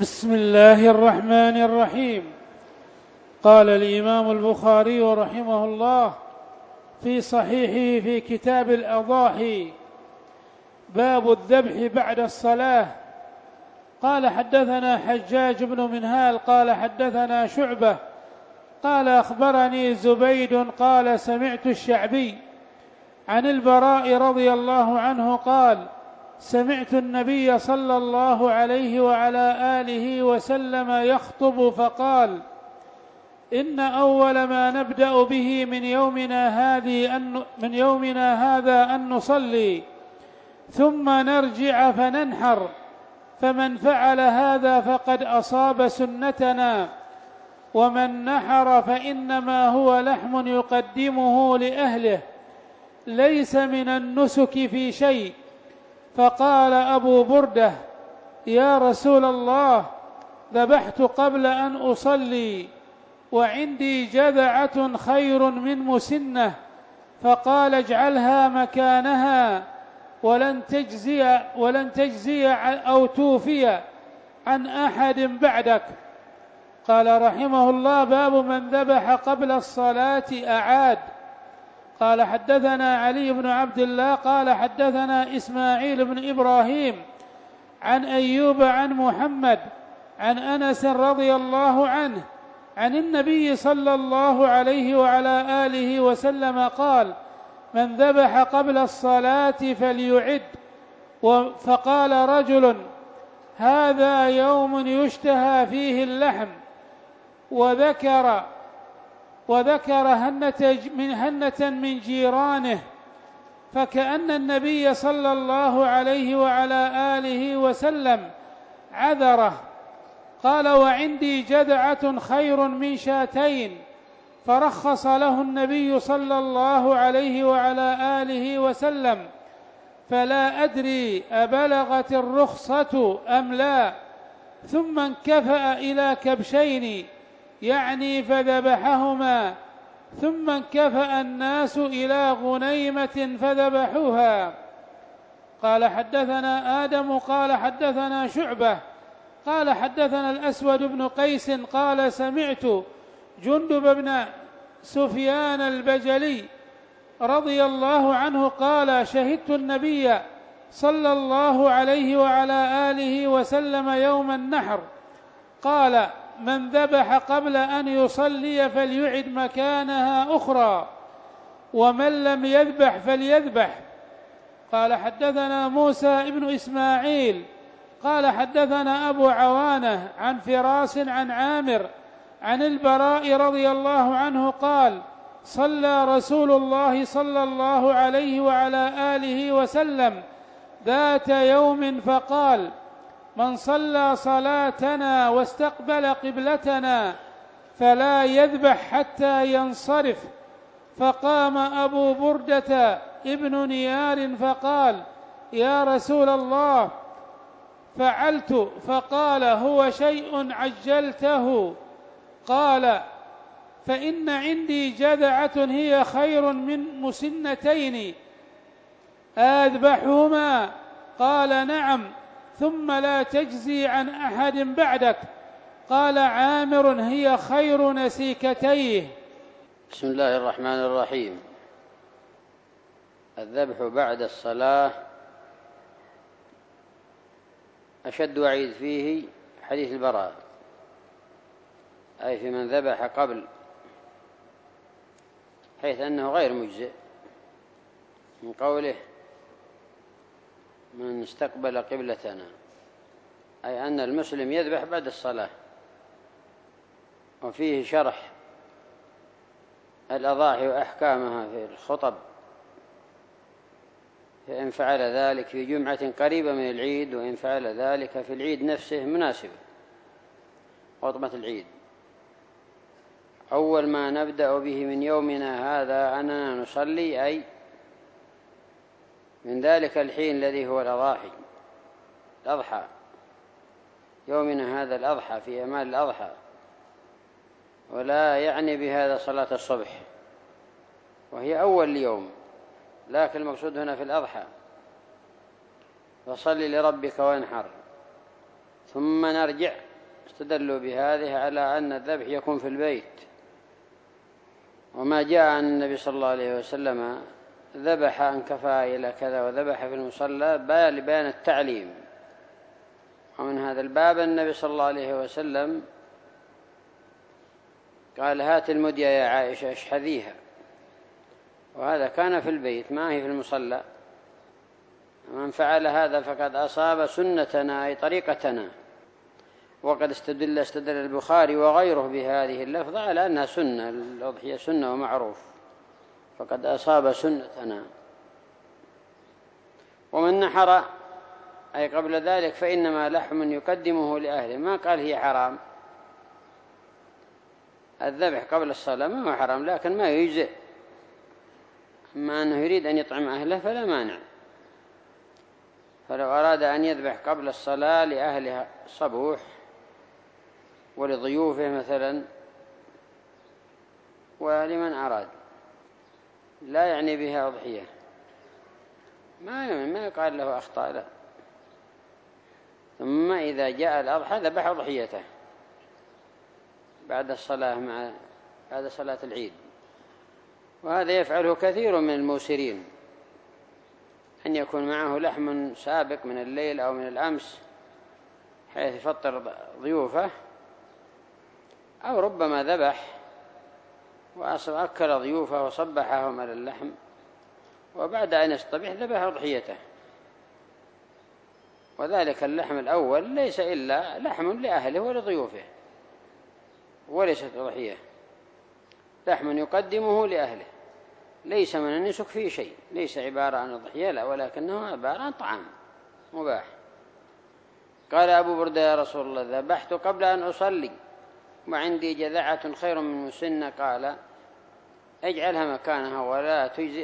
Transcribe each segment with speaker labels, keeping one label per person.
Speaker 1: بسم الله الرحمن الرحيم. قال الإمام البخاري رحمه الله في صحيحه في كتاب الأضاحي: باب الذبح بعد الصلاة. قال حدثنا حجاج بن منهال قال حدثنا شعبة قال أخبرني زبيد قال سمعت الشعبي عن البراء رضي الله عنه قال: سمعت النبي صلى الله عليه وعلى آله وسلم يخطب فقال: إن أول ما نبدأ به من يومنا هذا أن نصلي ثم نرجع فننحر، فمن فعل هذا فقد أصاب سنتنا، ومن نحر فإنما هو لحم يقدمه لأهله، ليس من النسك في شيء. فقال أبو بردة: يا رسول الله، ذبحت قبل أن أصلي وعندي جذعة خير من مسنة. فقال: اجعلها مكانها ولن تجزي أو توفي عن أحد بعدك. قال رحمه الله: باب من ذبح قبل الصلاة أعاد. قال حدثنا علي بن عبد الله قال حدثنا إسماعيل بن إبراهيم عن أيوب عن محمد عن أنس رضي الله عنه عن النبي صلى الله عليه وعلى آله وسلم قال: من ذبح قبل الصلاة فليعد. فقال رجل: هذا يوم يشتهى فيه اللحم، وذكر هنة من جيرانه، فكأن النبي صلى الله عليه وعلى آله وسلم عذره. قال: وعندي جذعة خير من شاتين. فرخص له النبي صلى الله عليه وعلى آله وسلم، فلا أدري أبلغت الرخصة أم لا. ثم انكفأ إلى كبشين يعني فذبحهما، ثم انكفأ الناس إلى غنيمة فذبحوها. قال حدثنا آدم قال حدثنا شعبة قال حدثنا الأسود بن قيس قال سمعت جندب بن سفيان البجلي رضي الله عنه قال: شهدت النبي صلى الله عليه وعلى آله وسلم يوم النحر قال: من ذبح قبل أن يصلي فليعد مكانها أخرى، ومن لم يذبح فليذبح. قال حدثنا موسى بن إسماعيل قال حدثنا أبو عوانة عن فراس عن عامر عن البراء رضي الله عنه قال: صلى رسول الله صلى الله عليه وعلى آله وسلم ذات يوم فقال: من صلى صلاتنا واستقبل قبلتنا فلا يذبح حتى ينصرف. فقام أبو بردة ابن نيار فقال: يا رسول الله، فعلت. فقال: هو شيء عجلته. قال: فإن عندي جذعة هي خير من مسنتين، أذبحهما؟ قال: نعم، ثم لا تجزي عن أحد بعدك. قال عامر: هي خير نسيكتيه.
Speaker 2: بسم الله الرحمن الرحيم. الذبح بعد الصلاة أشد وعيد فيه حديث البراء، أي في من ذبح قبل، حيث أنه غير مجزئ من قوله: من استقبل قبلتنا، أي أن المسلم يذبح بعد الصلاة. وفيه شرح الأضاحي وأحكامها في الخطب، فإن فعل ذلك في جمعة قريبة من العيد، وإن فعل ذلك في العيد نفسه مناسبة خطبة العيد. أول ما نبدأ به من يومنا هذا أننا نصلي، أي من ذلك الحين الذي هو الأضحى، يومنا هذا الأضحى في أمال الأضحى، ولا يعني بهذا صلاة الصبح وهي أول اليوم، لكن المقصود هنا في الأضحى. فصل لربك وانحر ثم نرجع استدلوا بهذه على أن الذبح يكون في البيت، وما جاء عن النبي صلى الله عليه وسلم ذبح أن كفى إلى كذا وذبح في المصلى لبيان التعليم. ومن هذا الباب النبي صلى الله عليه وسلم قال هات المدية يا عائشة اشحذيها، وهذا كان في البيت ما هي في المصلى. من فعل هذا فقد أصاب سنتنا أي طريقتنا. وقد استدل البخاري وغيره بهذه اللفظة على أنها سنة، الأضحية سنة ومعروف، فقد أصاب سنتنا. ومن نحر أي قبل ذلك فإنما لحم يقدمه لأهله، ما قال هي حرام. الذبح قبل الصلاة ما هو حرام، لكن ما يجزئ. أما أنه يريد أن يطعم أهله فلا مانع. فلو أراد أن يذبح قبل الصلاة لأهلها صبوح ولضيوفه مثلا ولمن أراد، لا يعني بها أضحية، ما يقال له أخطاء، لا. ثم إذا جاء الأضحى ذبح أضحيته بعد الصلاة بعد صلاة العيد. وهذا يفعله كثير من الموسرين، أن يكون معه لحم سابق من الليل أو من الأمس حيث يفطر ضيوفه، أو ربما ذبح وأكل ضيوفه وصبحهم على اللحم، وبعد أن يصطبح ذبح أضحيته. وذلك اللحم الأول ليس إلا لحم لأهله ولضيوفه، وليست أضحية، لحم يقدمه لأهله، ليس من النسك فيه شيء، ليس عبارة عن أضحية، لا، ولكنه عبارة عن طعام مباح. قال أبو بردة يا رسول الله ذبحت قبل أن أصلي وعندي جذعة خير من مسنة، قال اجعلها مكانها ولا تجزي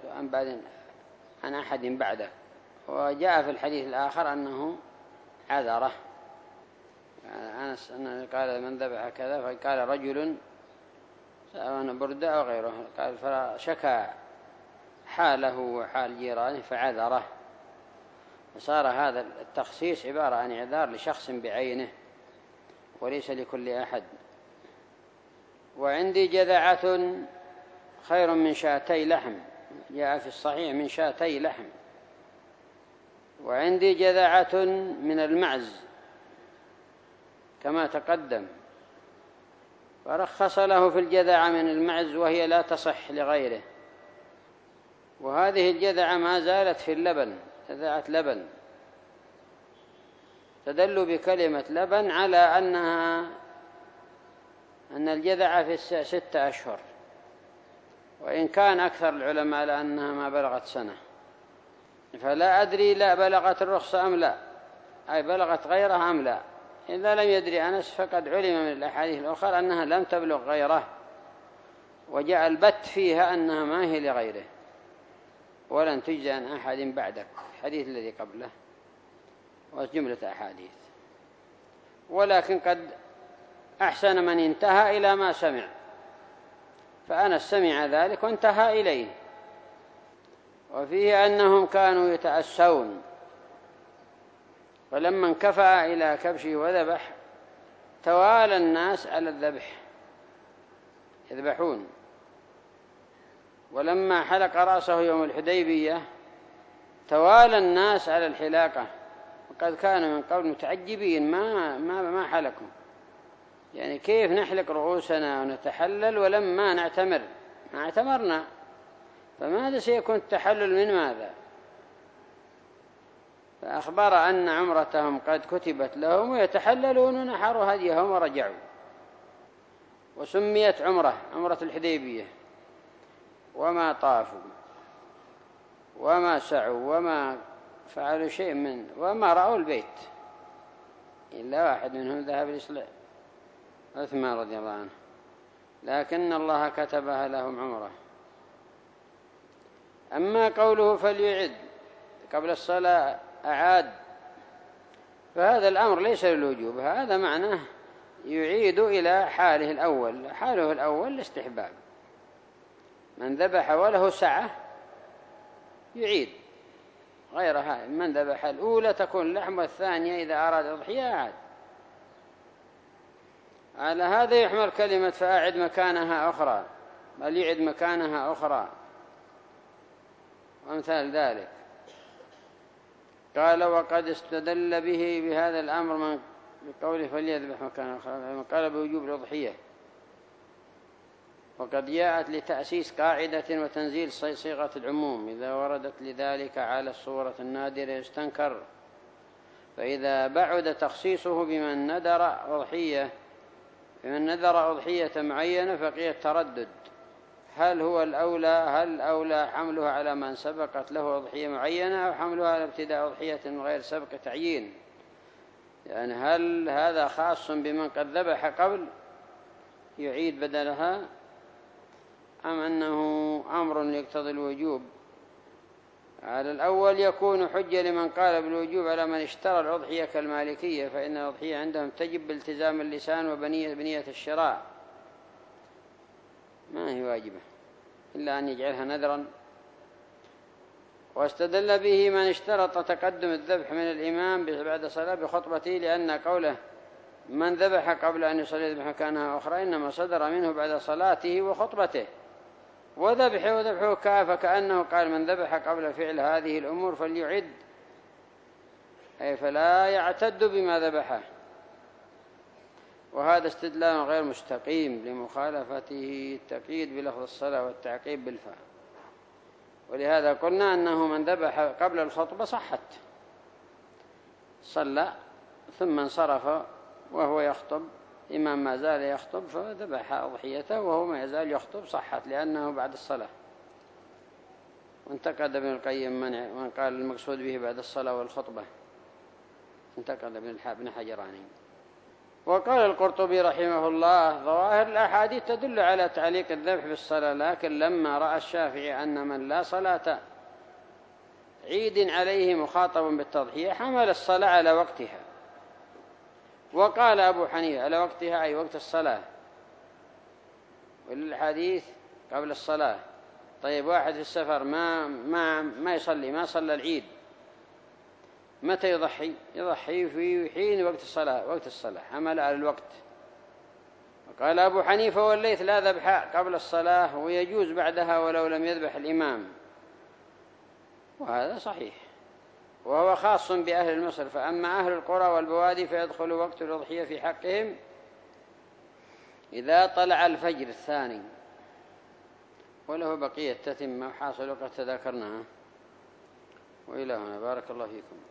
Speaker 2: عن أحد بعده. وجاء في الحديث الآخر أنه عذره، أنس قال من ذبح كذا، فقال رجل سواء بردة أو غيره، قال فشكى حاله وحال جيرانه فعذره. فصار هذا التخصيص عبارة عن إعذار لشخص بعينه وليس لكل أحد. وعندي جذعة خير من شاتي لحم، جاء في الصحيح من شاتي لحم. وعندي جذعة من المعز كما تقدم، فرخص له في الجذعة من المعز وهي لا تصح لغيره. وهذه الجذعة ما زالت في اللبن، جذعة لبن، تدل بكلمة لبن على أن الجذعة في 6 أشهر، وإن كان أكثر العلماء على أنها ما بلغت سنة. فلا أدري لا بلغت الرخصة أم لا، أي بلغت غيرها أم لا. إذا لم يدري أنس فقد علم من الأحاديث الأخرى أنها لم تبلغ غيره، وجاء البت فيها أنها ما هي لغيره ولن تجزى عن أحد بعدك، الحديث الذي قبله وجملة أحاديث. ولكن قد أحسن من انتهى إلى ما سمع، فأنس سمع ذلك وانتهى إليه. وفيه أنهم كانوا يتأسون، فلما انكفأ إلى كبشه وذبح توالى الناس على الذبح يذبحون. ولما حلق رأسه يوم الحديبية توالى الناس على الحلاقة، وقد كانوا من قبل متعجبين ما حلقوا، يعني كيف نحلق رؤوسنا ونتحلل ولما نعتمر ما اعتمرنا، فماذا سيكون التحلل من ماذا؟ فأخبر أن عمرتهم قد كتبت لهم ويتحللون ونحروا هديهم ورجعوا. وسميت عمرة الحديبية، وما طافوا وما سعوا وما فعلوا شيء وما رأوا البيت إلا واحد منهم ذهب الإسلام، عثمان رضي الله عنه، لكن الله كتبها لهم عمره. أما قوله فليعد قبل الصلاة أعاد، فهذا الأمر ليس للوجوب، هذا معناه يعيد إلى حاله الأول. حاله الأول الاستحباب، من ذبح وله سعة يعيد غيرها. من ذبح الأولى تكون لحم، والثانية إذا أراد أضحية أعاد. على هذا يحمل كلمة فأعد مكانها أخرى، بل يعد مكانها أخرى وأمثال ذلك. قال وقد استدل به بهذا الأمر من بقوله فليذبح مكانها أخرى قال بوجوب الأضحية، وقد جاءت لتأسيس قاعدة وتنزيل صيغة العموم إذا وردت لذلك على الصورة النادرة يستنكر، فإذا بعد تخصيصه بمن نذر أضحية معينة فقي التردد، هل هو الأولى حملها على من سبقت له أضحية معينة أو حملها على ابتداء أضحية من غير سبق تعيين؟ يعني هل هذا خاص بمن قد ذبح قبل يعيد بدلها، أم أنه أمر يقتضي الوجوب؟ على الأول يكون حجة لمن قال بالوجوب على من اشترى الأضحية كالمالكية، فإن الأضحية عندهم تجب بالتزام اللسان وبنية الشراء، ما هي واجبة إلا أن يجعلها نذرا. واستدل به من اشترط تقدم الذبح من الإمام بعد صلاة بخطبته، لأن قوله من ذبح قبل أن يصلي ذبح مكانها أخرى إنما صدر منه بعد صلاته وخطبته، وذبحه كافة، كأنه قال من ذبح قبل فعل هذه الأمور فليعد، أي فلا يعتد بما ذبحه. وهذا استدلال غير مستقيم لمخالفته التقييد بلفظ الصلاة والتعقيب بالفعل. ولهذا قلنا أنه من ذبح قبل الخطبة صحت، صلى ثم انصرف وهو يخطب، إمام ما زال يخطب فذبح أضحيته وهو ما يزال يخطب، صحت لأنه بعد الصلاة. وانتقد ابن القيم من قال المقصود به بعد الصلاة والخطبة، انتقد ابن حجراني. وقال القرطبي رحمه الله ظواهر الأحاديث تدل على تعليق الذبح بالصلاة، لكن لما رأى الشافعي أن من لا صلاة عيد عليه مخاطب بالتضحية حمل الصلاة على وقتها، وقال أبو حنيفة على وقتها أي وقت الصلاة، وللحديث قبل الصلاة. طيب واحد في السفر ما يصلي، ما صلى العيد، متى يضحي في حين وقت الصلاة حمل على الوقت. وقال أبو حنيفة والليث لا ذبح قبل الصلاة ويجوز بعدها ولو لم يذبح الإمام، وهذا صحيح، وهو خاص بأهل مصر، فأما أهل القرى والبوادي فيدخل وقت الأضحية في حقهم إذا طلع الفجر الثاني. وله بقية تتم حاصل وقد تذكرناها. وإلى هنا بارك الله فيكم.